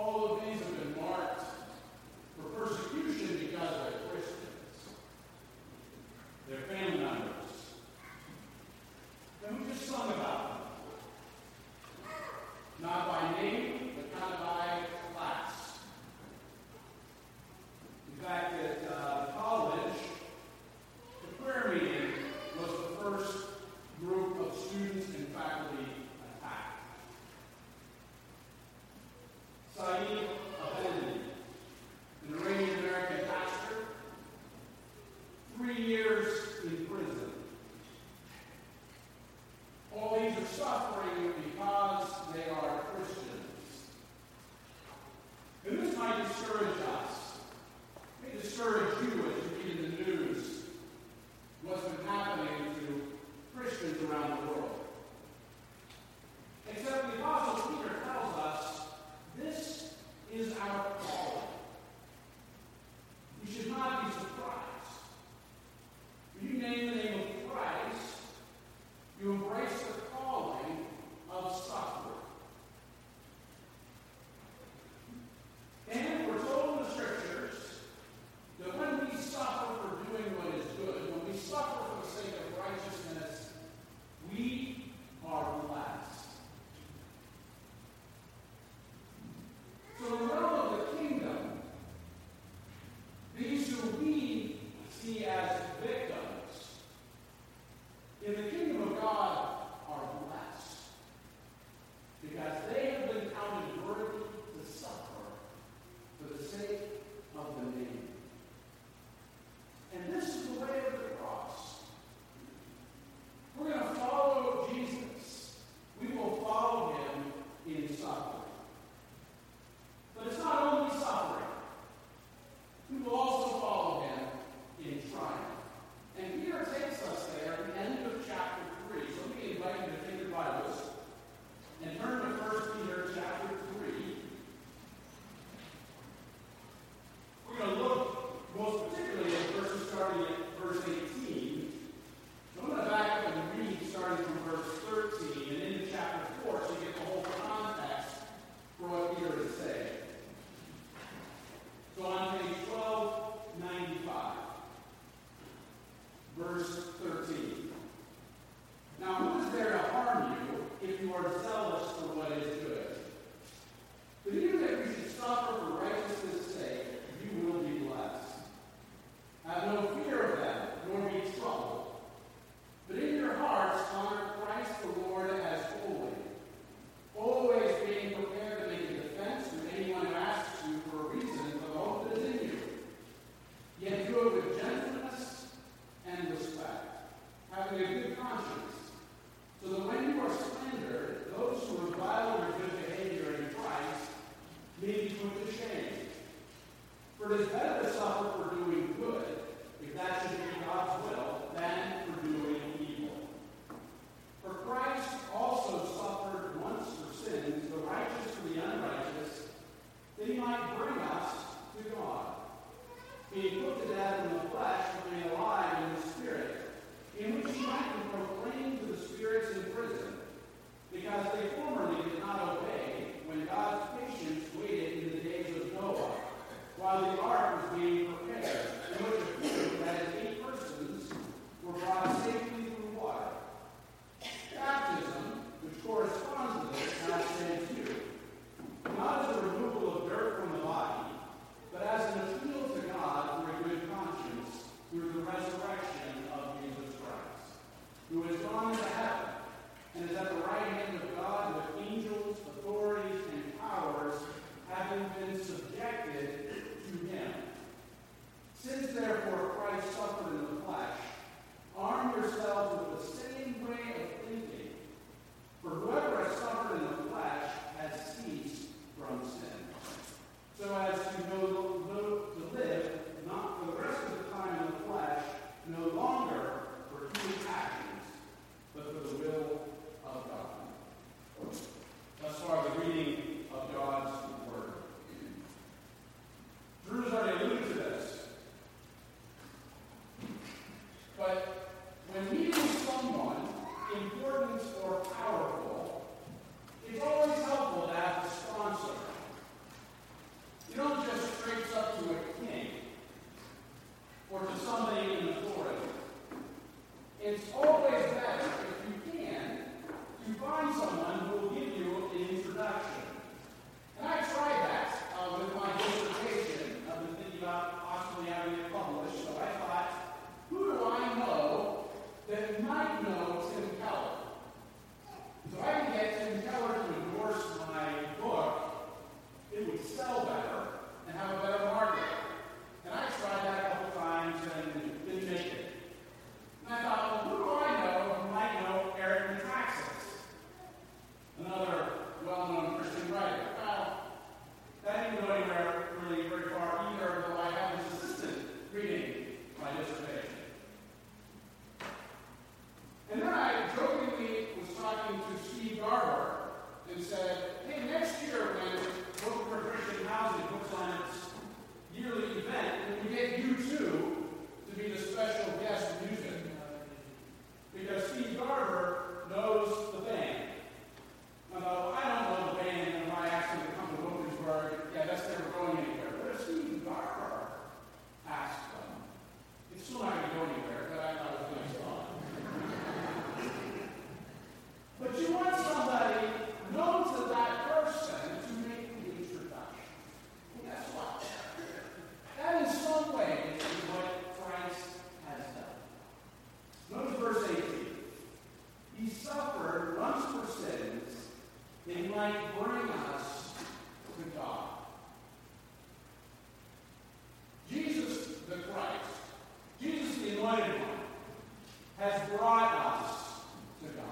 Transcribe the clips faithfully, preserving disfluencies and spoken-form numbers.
All of these have been marked for persecution because they're Christians. They're family members. And we just sung about them. Not by name, but not by class. In fact, at uh, college, the prayer meeting was the first group of students and faculty attacked. Saeed Effendi, an Iranian-American pastor, three years in prison. All these are suffering because they are Christians. And this might discourage us. It may discourage you as you read in the news what's been happening to Christians around the world. Except the Apostle Peter tells us this is our calling. We should not be surprised. When you name the name of Christ, you embrace the calling of suffering. And we're told in the Scriptures that when we suffer for doing what is good, when we suffer for the sake of righteousness, we are blessed. So in the realm of the kingdom, these who we see as victims, in the kingdom of God are blessed because they have been counted worthy to suffer for the sake of the name. And this is the way of the cross. We're going to follow Jesus. We will follow him in suffering. But it's not only suffering. We will also follow him in triumph. And Peter takes us there at the end of chapter three. So let me invite you to take your Bibles and turn to First Peter chapter three. We're going to look most particularly at verses starting at verse eighteen. So I'm going to back up and read starting from verse thirteen and into chapter four so you get the whole context for what Peter is saying. So on page twelve ninety-five, verse thirteen. Now who is there to harm you if you are zealous for what is good? But even if you should suffer for righteousness' sake, you will be blessed. Have no fear of them, nor be troubled. But in your hearts honor Christ the Lord as holy, always being prepared to make a defense to anyone who asks you for a reason for the hope that is in you. Yet do it with gentleness and respect, having a good conscience, so that when you are slandered, those who revile your good behavior in Christ may be put to shame. For it is better to suffer for doing good, if that should be God's will, than for doing evil. For Christ also suffered once for sins, the righteous for the unrighteous, that he might bring us to God, being put to death in the flesh, but made alive in the Spirit, in which he might be proclaimed to the spirits in prison, because they formerly did not obey when God's patience waited in the days of Noah, while the ark was might bring us to God. Jesus the Christ, Jesus the Anointed One, has brought us to God.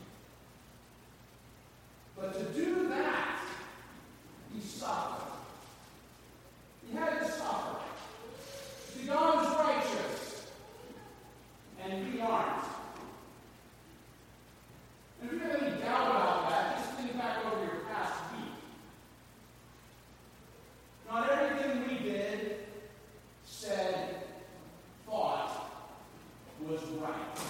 But to do that, he suffered. He had to suffer. See, God is righteous, and we aren't. And if you have any doubt about that, just think back over your past week. Not everything we did, said, thought was right.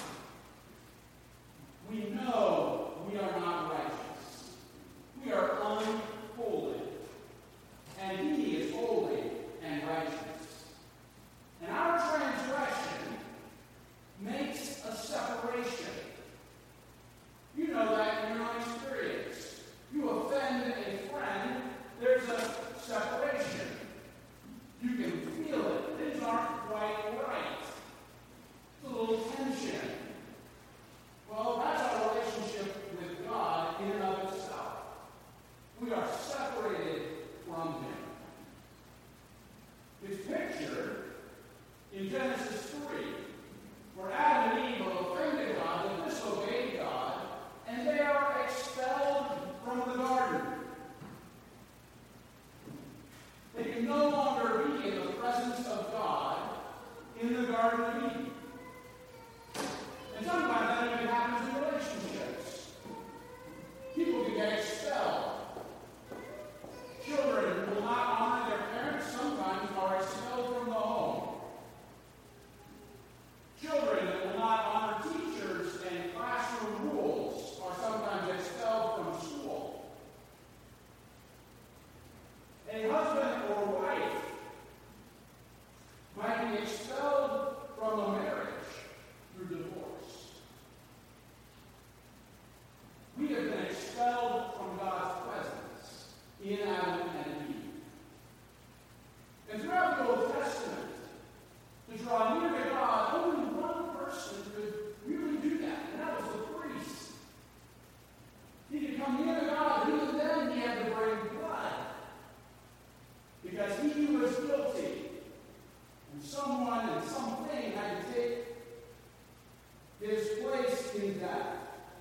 We know we are not righteous. We are unholy. And he is holy and righteous. And our transgression makes a separation. You know that in your own experience. You offend a friend, there's a separation. You can feel it. Things aren't quite right. It's a little tension. Well, that's our relationship with God in and of itself. We are separated from him. It's pictured in Genesis three, where Adam and Eve have offended God and disobeyed God, and they are expelled from the garden. They can no longer be in the presence of God in the Garden of Eden. And sometimes that even happens in relationships. People can get expelled. Children will not honor their parents, sometimes are expelled from the home. Children that will not honor teachers and classroom rules are sometimes expelled from school. A husband or wife might be expelled from a marriage through divorce. We have been expelled from God's presence in Adam and Eve. And throughout the Old Testament, to draw near to God, only one person could really do that, and that was the priest. He could come near to God, and even then he had to bring blood, because he was guilty, and someone and something had to take his place in death.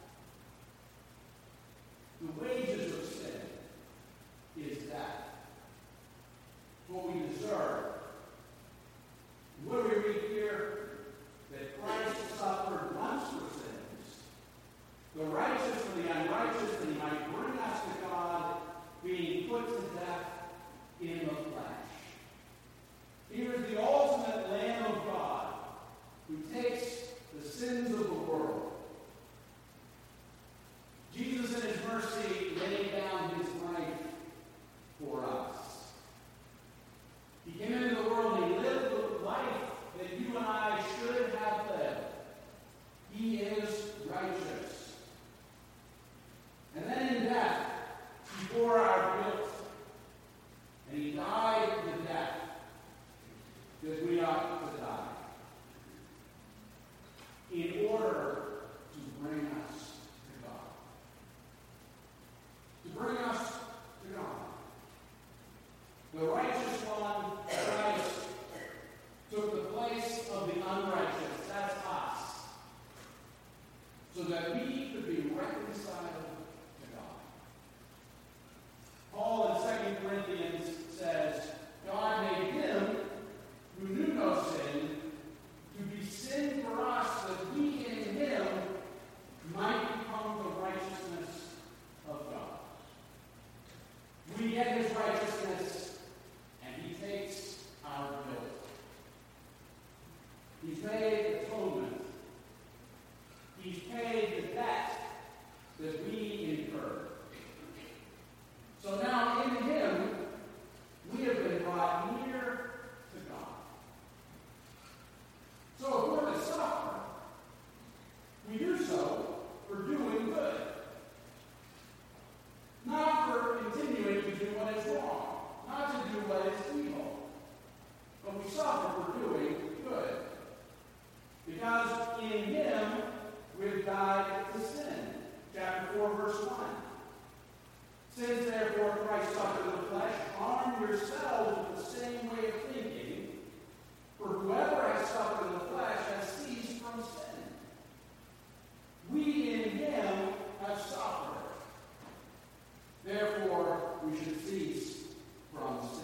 The wages of sin is death. What we deserve. What do we read here? That Christ suffered once for sins, the righteous for the unrighteous, that he might bring us to God, being put to death in the flesh. Here is the ultimate Lamb of God, who takes the sins of the world. Jesus in his mercy laid down his life for us. He came into the world and he lived the life that you and I should have lived. He is righteous. And then in death, he bore our guilt. And he died the death that we ought to die, in order to bring us to God. To bring us to God. The righteous one, Christ, took the place of the unrighteous. That's us. So that we could be reconciled to God. Paul in Second Corinthians says, God made him who knew no sin to be sin for us, that we in him might become the righteousness of God. We get his righteousness, and he takes our guilt. He's made atonement. He's paid the debt that we incurred. So now in him, we have been brought near to God. So if we're to suffer, we do so for doing good. Not for continuing to do what is wrong, not to do what is evil. But we suffer for doing good. Because in him we've died to sin. Chapter four, verse one. yourselves with the same way of thinking, for whoever has suffered in the flesh has ceased from sin. We in him have suffered. Therefore, we should cease from sin.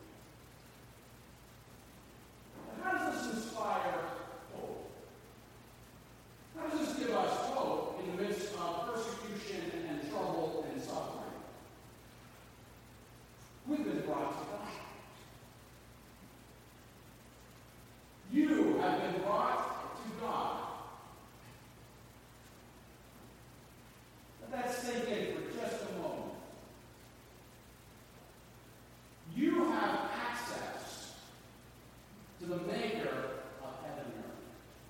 And how does this inspire hope? How does this give us hope in the midst of persecution and trouble and suffering? We've been brought to God. You have been brought to God. Let that sink in for just a moment. You have access to the maker of heaven and earth.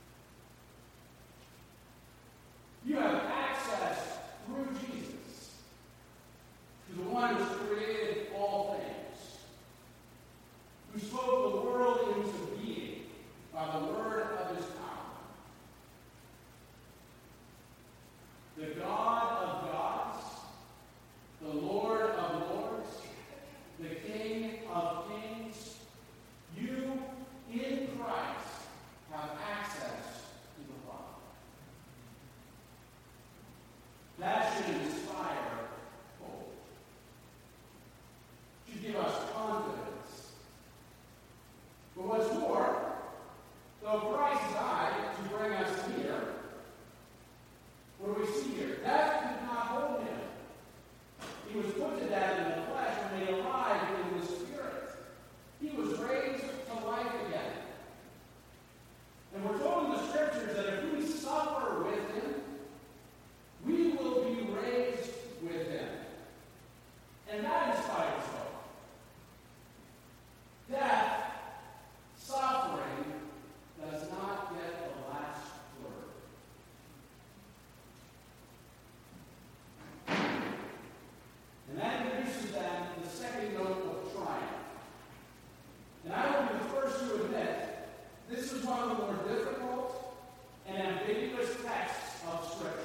You have access through Jesus to the one who's created all things, who spoke the world into being by the word of his power. The God of gods, the Lord of lords, the King of kings, you in Christ have access to the Father. That should inspire hope. Should give us confidence. But what's more, though Christ died to bring us here, what do we see here? Death could not hold him. He was put to death in the flesh when he arrived in the spirit. He was raised to life again. And we're told in the scriptures that if we suffer with him, we will be raised with him. And that inspires hope. Death, suffering, does not get the last word. And that introduces then the second note of triumph. And I will be the first to admit, this is one of the more difficult and ambiguous texts of Scripture.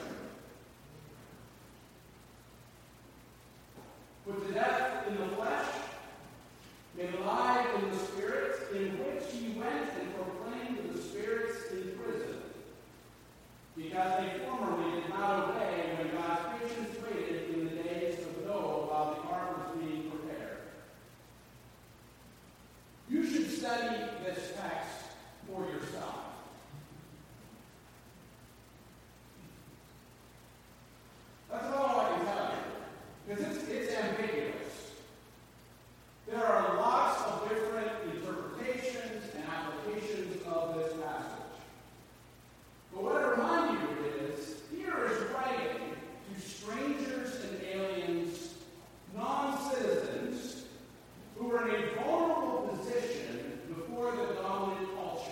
Put to death in the flesh, made alive in the spirit, in which he went and proclaimed to the spirits in prison, because they formerly did not obey when God's patience waited in the days of Noah while the ark was being prepared. You should study this text for yourself. That's all I can tell you, because it's, it's ambiguous. There are lots of different interpretations and applications of this passage. But what I remind you is, here is writing to strangers and aliens, non-citizens, who are in a vulnerable position before the dominant culture.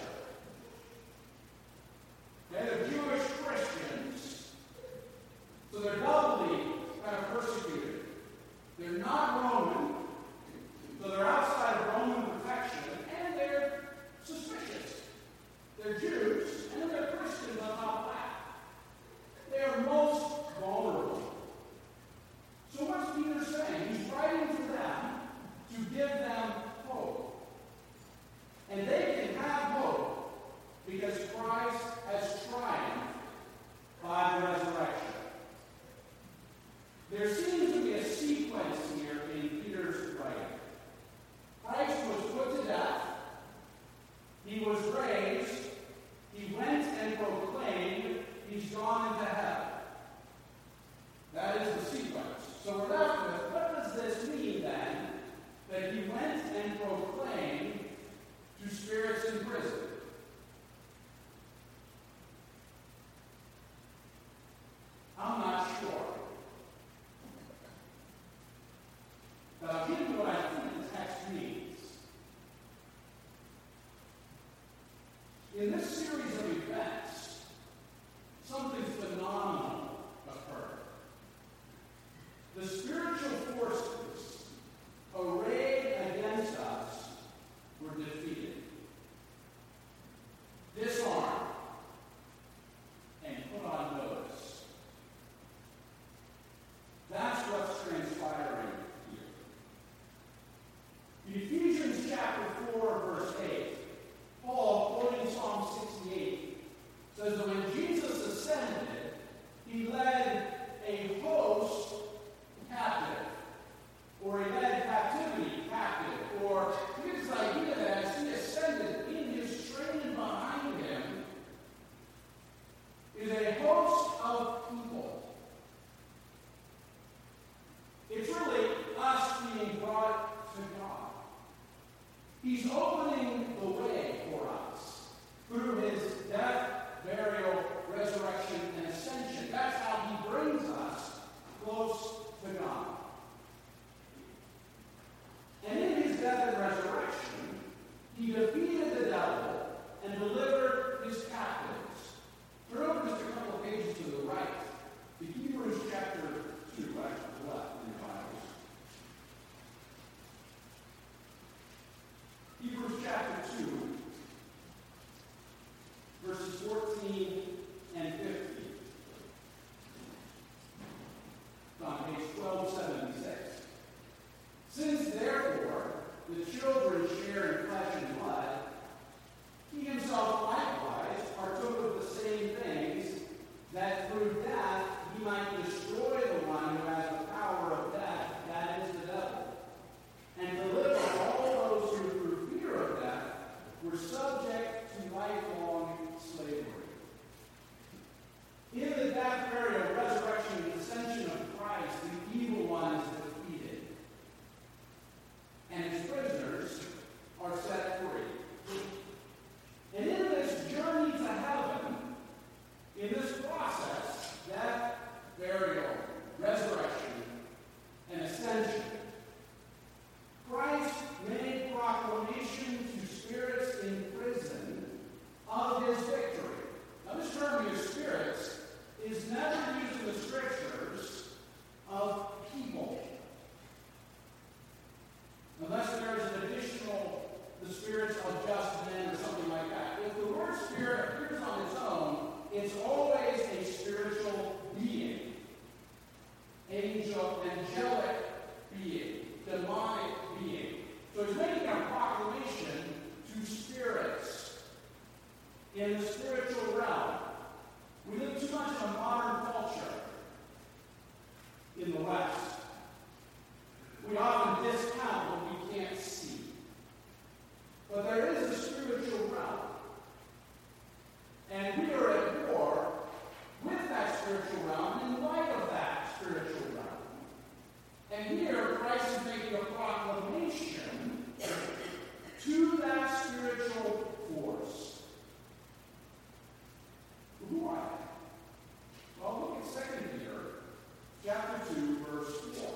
They're Jewish Christians, so they're doubly kind of persecuted. They're not Roman, so they're outside of Roman protection, and they're suspicious. They're Jews, and they're Christians on top of that. They are most vulnerable. So what's Peter saying? He's writing to them to give them hope. And they can have hope because Christ has triumphed by the resurrection. There seems to be a sequence here in Peter's writing. Christ was put to death. He was raised. He went and proclaimed. He's gone into heaven. That is the sequence. So we're left with, what does this mean then, that he went and proclaimed to spirits in prison? I'm not sure. But I'll give you what I think the text means. In this series of events, something phenomenal occurred. The spiritual forces arrayed against us were defeated, disarmed, and put on notice. That's what's transpiring here. He's opening the way for us through his death, burial, resurrection, and ascension. That's how he brings us close to God. And in his death and resurrection, he defeated the devil and delivered his captives. Turn over just a couple of pages to the right to Hebrews chapter two, actually left in your Bibles. Hebrews chapter two, verses fourteen and fifteen. It's on page twelve seventy-six. Since therefore the children share in flesh and blood, he himself likewise partook of the same things, that through death he might destroy the one who has the power of death, that is the devil, and deliver all those who through fear of death were subject to lifelong slavery. In the death, burial, resurrection, and ascension of Christ, the evil one is defeated, and his prisoners are set free. And in this journey to heaven, in this process, death, burial, resurrection, and ascension, Christ made proclamation to spirits in prison of his victory. Now, this term used, spirits, is never used in the scriptures of people, unless there is an additional, the spirits of just men or something like that. If the word spirit appears on its own, it's always a spiritual being. Angel, angelic being, demonic being. So he's making a proclamation to spirits in the spiritual realm. We live too much in a modern culture in the West. We often discount what we can't see. But there is a spiritual realm. And we are at war with that spiritual realm in light of that spiritual realm. And here, Christ is making a proclamation to that spiritual force. Who are they? Well, look at Second Peter, chapter two, verse four.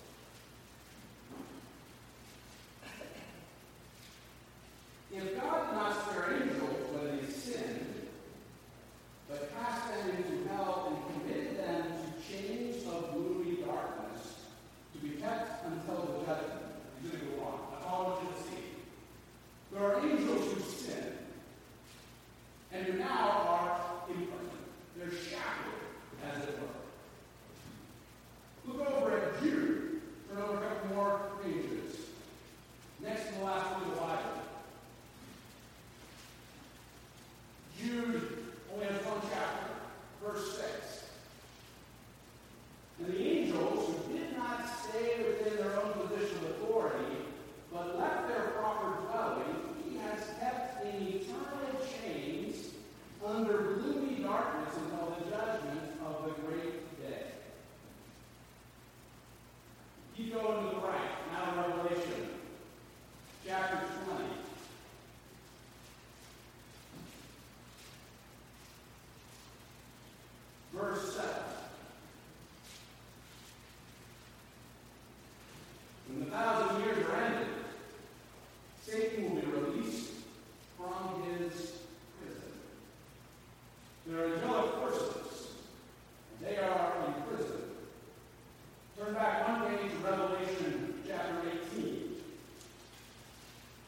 If God did not spare angels when they sinned, but cast them into hell and committed them to chains of gloomy darkness, to be kept until the judgment. He's going to go on. That's all I want you to see. There are angels who sin, and who now are imprisoned. They're shackled, as it were. Look over at Jude. Turn over a couple more pages. Next to the last one of the Bible. Jude only has one chapter, verse six. And the angels who did not stay within their own position of authority, but left their proper dwelling, he has kept in eternal chains under gloomy darkness until the judgment of the great day. Keep going to the right, now to Revelation, chapter twenty. Verse seven. When the thousand years are ended, Satan will be released from his prison. There are angelic forces, and they are in prison. Turn back one page to Revelation chapter eighteen.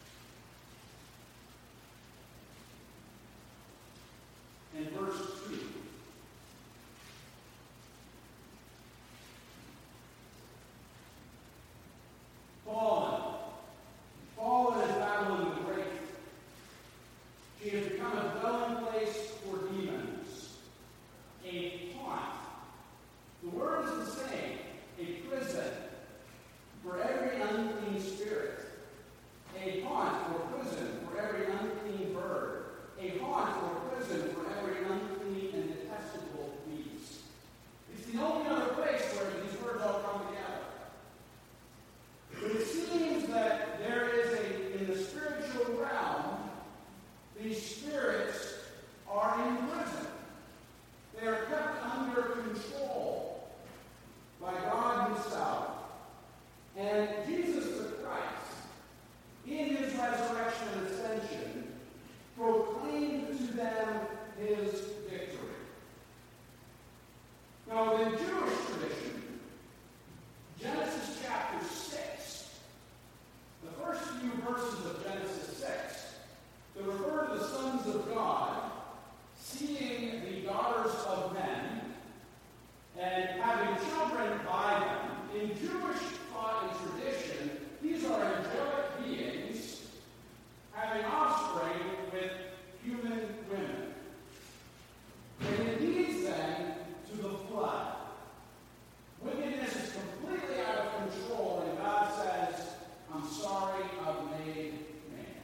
taught in tradition, these are angelic beings having offspring with human women. And it leads then to the flood. Wickedness is completely out of control, and God says, I'm sorry, I've made man.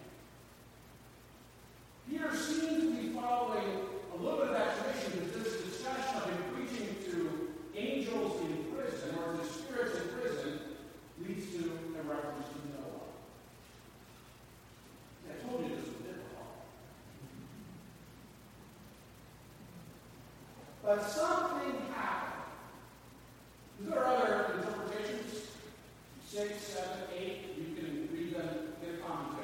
Peter seems to be following a little bit of that tradition, because this discussion of him preaching to angels in prison, or to spirits in prison, leads to a reference to Noah. I told you this was difficult. But something happened. There are other interpretations, six, seven, eight. You can read them, get a commentary.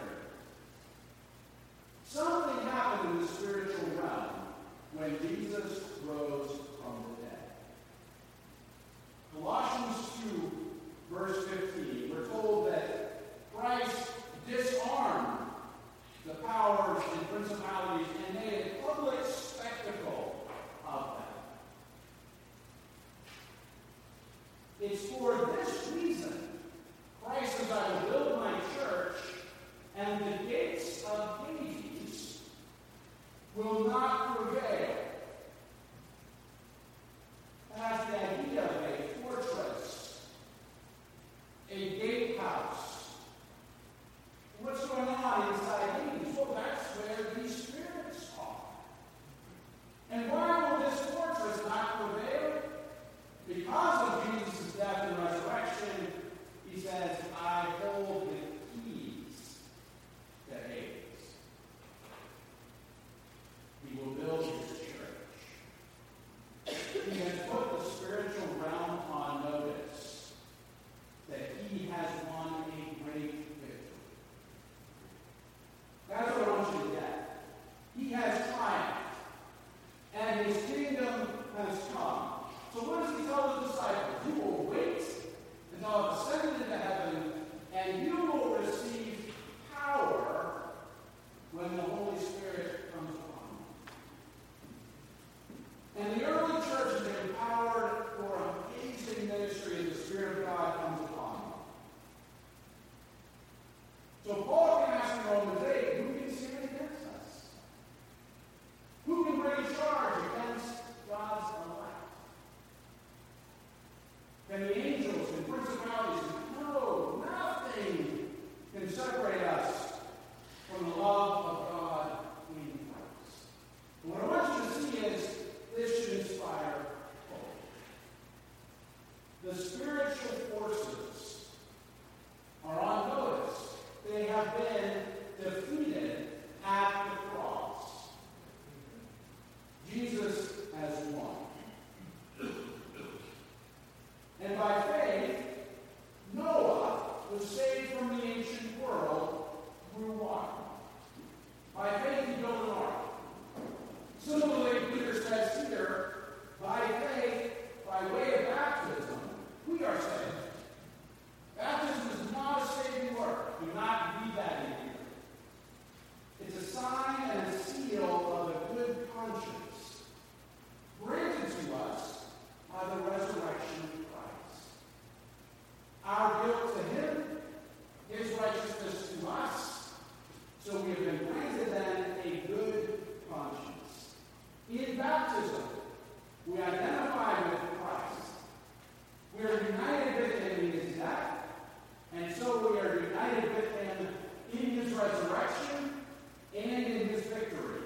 Something happened in the spiritual realm when Jesus rose from the dead. Colossians two, verse fifteen, we're told that Christ disarmed the powers and principalities and made a public spectacle of them. It's for this reason Christ says, I will build my church, and the gates of Hades will not prevail. That's the idea of a fortress, a gatehouse. What's going on inside Hades? Well, that's where these spirits are. And why will this fortress not prevail? Because of Jesus' death and resurrection, he says, I hold the keys to Hades. He will build his church. He has put the spiritual realm on notice that he has won a great victory. That's what I want you to get. He has triumphed, and his kingdom has come. So what does he tell the disciples? You will wait until I've ascended into heaven, and you will receive power when the Holy Spirit comes upon you. And the early church is empowered for amazing ministry as the Spirit of God comes upon them. So Paul can ask in Romans eight, who can stand against us? Who can bring a charge against God's elect? Can the angels and principalities? No, nothing can separate us from the love of God in Christ. And what I want you to see is this should inspire hope. The spiritual forces are on notice. They have been defeated at the cross. Jesus has won. And by faith, Noah was saved from the ancient world through water. By faith, he built an ark. Similarly, Peter says here, by faith, by way of baptism, we are saved. Baptism is not a saving work. Do not read that in here. It's a sign and a seal of a good conscience, granted to us by the resurrection of Christ. Our guilt to him, his righteousness to us, so we have been granted then a good conscience. In baptism, we identify with Christ. We are united with him in his death, and so we are united with him in his resurrection and in his victory.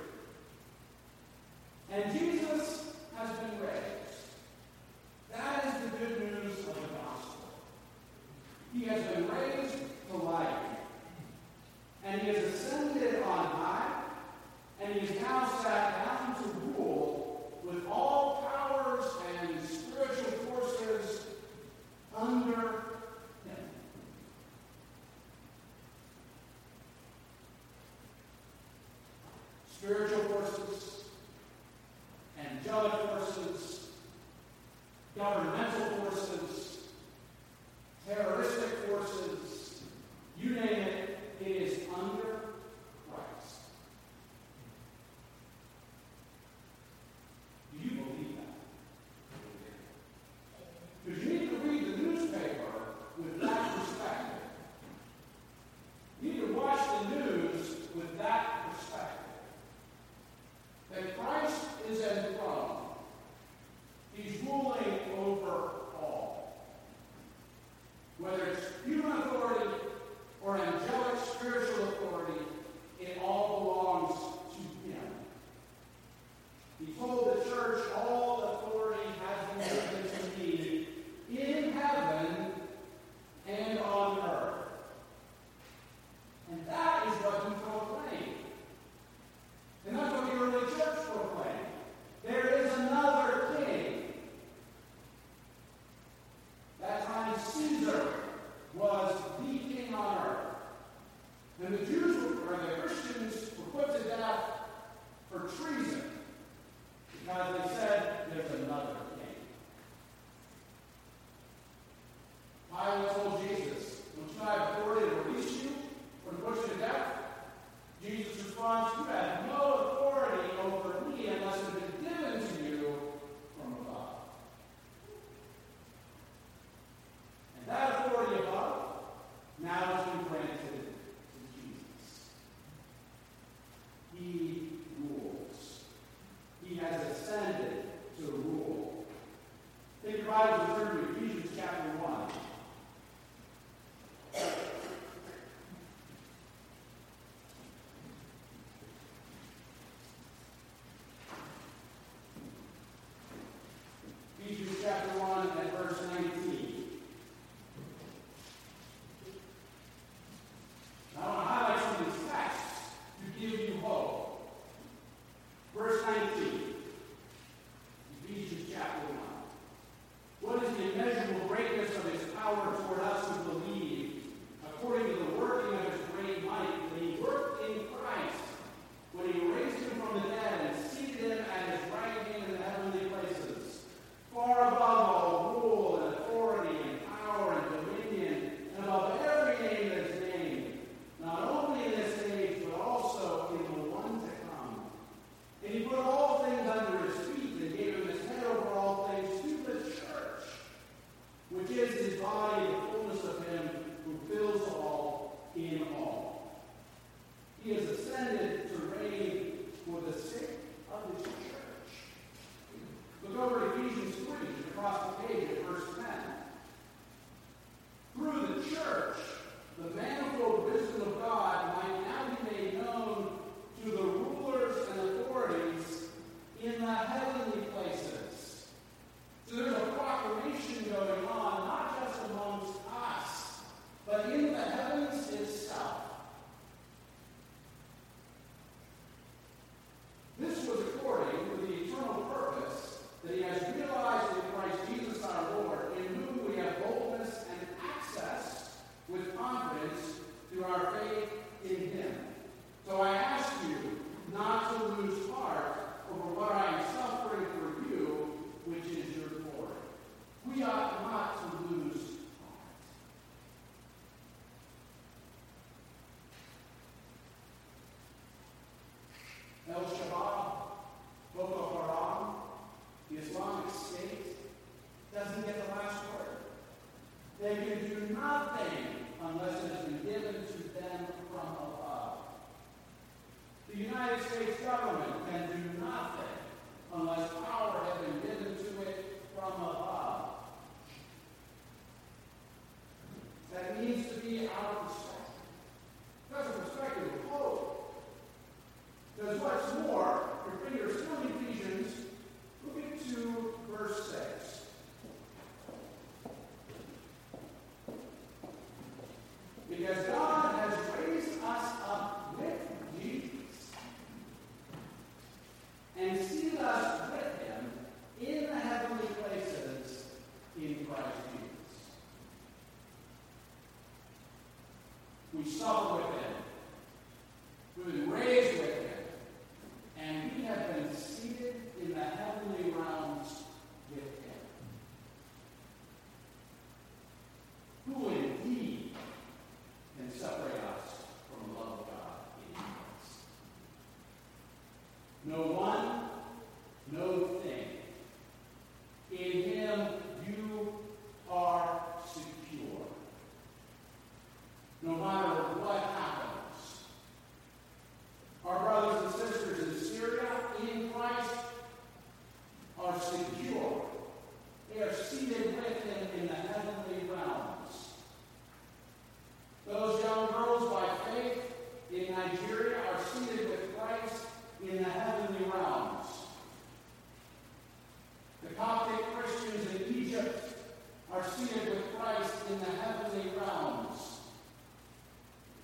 And Jesus has been raised. That is the good news of the gospel. He has been raised to life. And he has ascended on high, and he is now sat down to rule with all powers and spiritual forces under him. Spiritual forces, angelic forces, governmental forces, terroristic forces, you name it, it is under Christ. Do you believe that? Because you need to read the newspaper with that human authority or angelic spiritual authority, it all belongs to him. He told the church, all authority has been given to me in heaven and on earth. And that is what he proclaimed. And that's what the early church proclaimed. There is another king. That time Caesar was the king on earth. And the Jews, were, or the Christians, were put to death for treason because they said there's another king. Pilate told Jesus, don't you have authority to release you or to put you to death? Jesus responds, you have no authority over me unless it has been given to you from above. And that authority above now has been granted to Jesus. He rules. He has ascended to rule. Take your Bibles and turn to Ephesians chapter one. Ephesians chapter one and verse nineteen. Now, I want to highlight some of these texts to give you hope. Verse nineteen. Ephesians chapter one. What is the immeasurable greatness of his power toward us who believe, according to the working of his great might, when he worked in Christ, when he raised him from the dead and seated him at his right hand in the heavenly places, far above all rule and authority and power and dominion, and above every name that is named, not only in this age, but also in the one to come. And he put all things under his feet and gave him his head over all things to the church, which is his body, the fullness of him who fills all in all. He has ascended to reign for the sake of his church. Look over to Ephesians three, across the page at verse ten. Through the church, the manifold wisdom of God might now be made known to the rulers and authorities in the heavenly places. So there's a proclamation going on, not just amongst us, but in the heavens itself. This was according to the eternal purpose that he has realized in Christ Jesus our Lord, in whom we have boldness and access with confidence through our faith in him. So I ask you not to lose heart over what I am suffering for you, which is your glory. We ought not to lose heart. El-Shabaab, Boko Haram, the Islamic State, doesn't get the last word. They can do nothing unless it has been given to them from above. The United States government can do nothing unless power has been given to it from above. That needs to be our perspective. That's a perspective of hope. Because what's more, your fingers still in Ephesians, look into verse six. Because God has raised us up with Jesus and seated us with him in the heavenly places in Christ Jesus. We suffer with him. We've been raised with him. And we have been seated in the heavenly realms with him. Who indeed can separate us from the love of God in Christ? No one, no thing. In him you are secure. No matter what happens.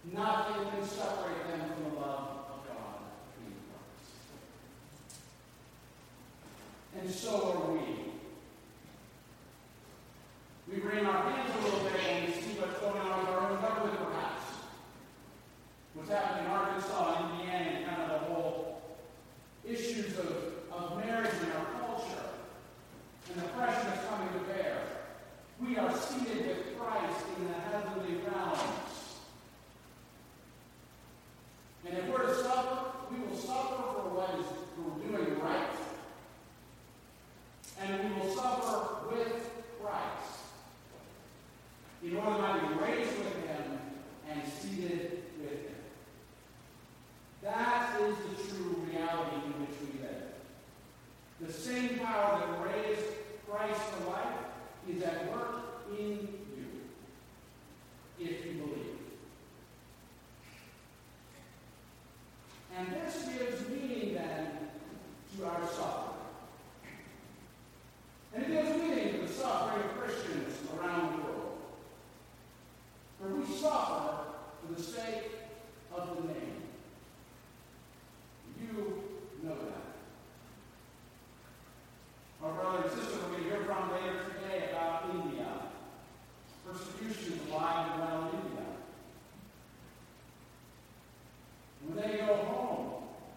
Nothing can separate them from the love of God in Christ. And so are we. We wring our hands a little bit and we see what's going on with our own government, perhaps. What's happening in Arkansas, Indiana, and kind of the whole issues of, of marriage in our culture and the pressure that's coming to bear. We are seated with Christ in the heavenly realms. And if we're to suffer, we will suffer for what is we're doing right. And we will suffer with Christ in order to be raised with him and seated with him. That is the true reality in which we live. The same power that raised Christ to life is at work in you, if you believe. And this gives meaning then to our suffering. And it gives meaning to the suffering of Christians around the world. For we suffer for the sake of the name. You know that. Our brother and sister we're going to hear from later today about India. Persecution alive and around India. When they go home,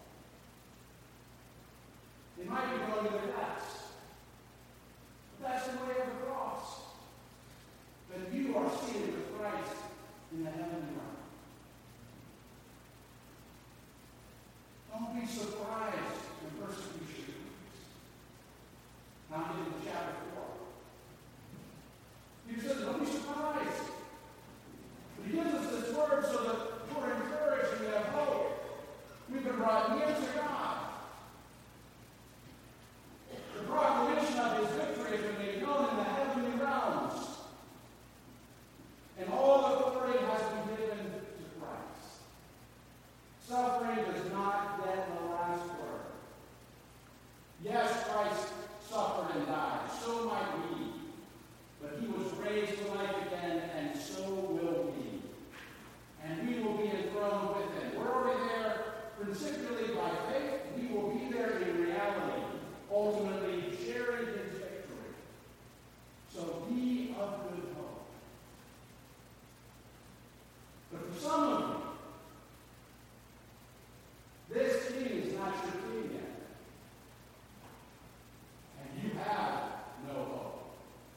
they might be going to their deaths. But that's the way of the cross. That you are seated with Christ in the heavenly realm. Don't be surprised when persecution comes. Now get into chapter four. He says, don't be surprised. But he gives us this word so that we're encouraged and we have hope. We've been brought near to God. The proclamation of his victory has been made known in the heavenly realms. And all authority has been given to Christ. Suffering does not get the last word. Yes, Christ suffered and died. So might we. But he was raised to life again, and so will we. And we will be enthroned with him. Where are we there? Principally by faith. We will be there in reality, ultimately sharing his victory. So be of good hope. But for some of you, this king is not your king yet. And you have no hope.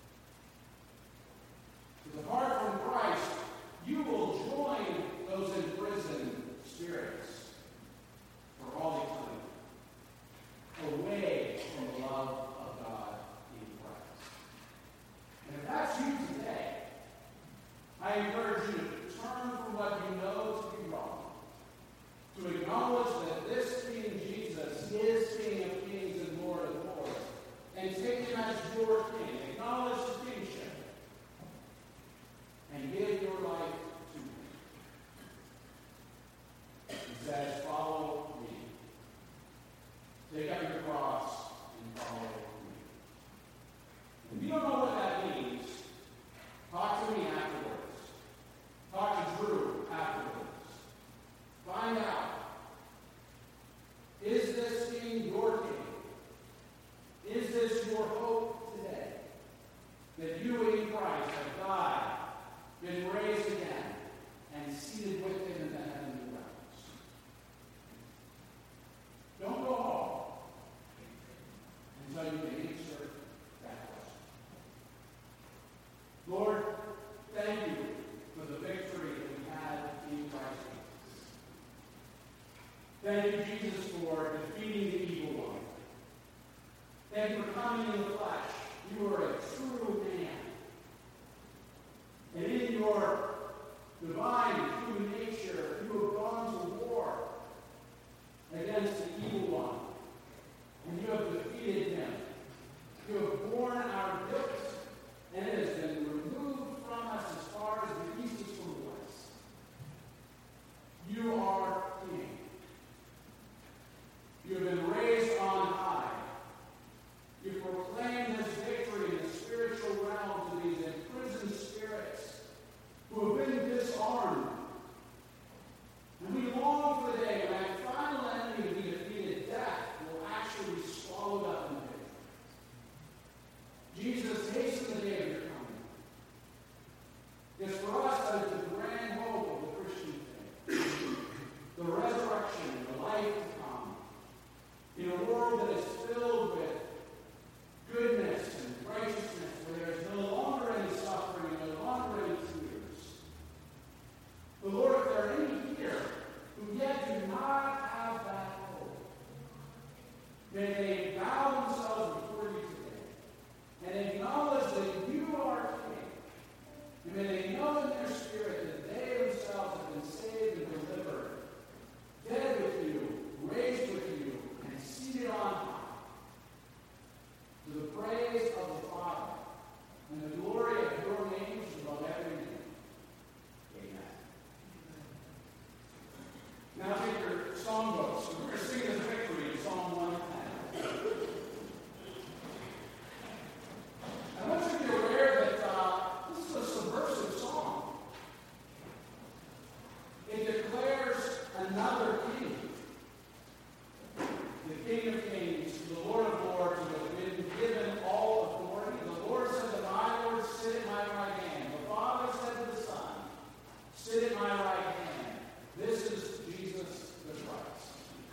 Because apart from Christ, you will join those imprisoned spirits for all eternity, away from the love of God in Christ. And if that's you today, I encourage you to turn from what you know to be wrong, to acknowledge that this King Jesus is King of kings and Lord of lords, and take him as your king. Acknowledge his kingship, and give your life to him. He says, follow me. Take up your cross and follow me. If you don't know what that means, talk to me afterwards. Talk to Drew afterwards. Find out. Is this king your king? Is this your hope today? That you in Christ have died, been raised again, and seated with him in the heavenly realms. Don't go home until you can answer that question. Lord, thank you for the victory that we had in Christ Jesus. Thank you, Jesus, for defeating the evil one. Thank you for coming in the flesh. You are a true man. And in your divine